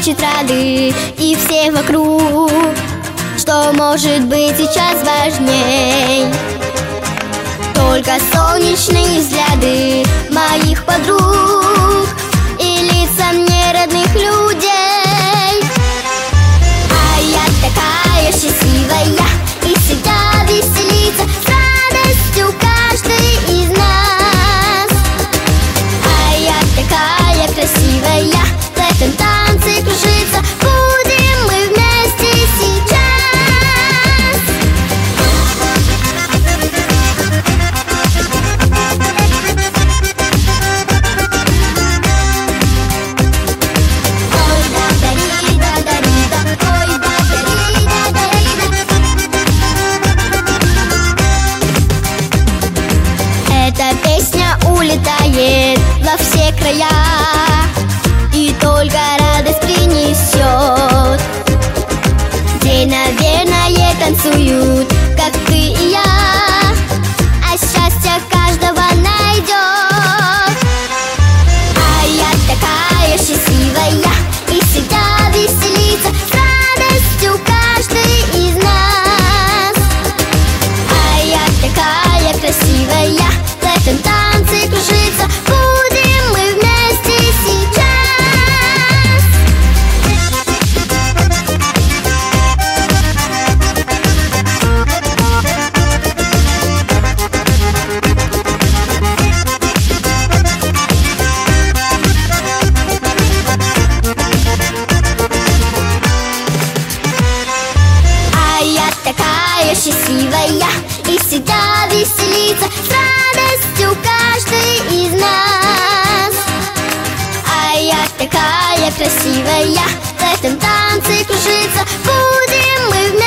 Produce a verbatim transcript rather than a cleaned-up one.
хочет рады и все вокруг. Что может быть сейчас важней? Только солнечные взгляды моих подруг и лица мне родных людей. А я такая счастливая и всегда веселится с радостью каждый из нас. А я такая красивая, в этом танце кружится. Будем мы вместе сейчас. Эта песня улетает во все края и только радость принесет. Где, наверное, танцуют, как ты и я, а счастье каждого найдет. А я такая счастливая и всегда веселится с радостью каждый из нас. А я такая красивая, в этом танце кружится. Будем мы вместе сейчас. А я такая счастливая и всегда веселится с радостью каждый из нас. А я такая красивая, в этом танце кружится. Будем мы вместе.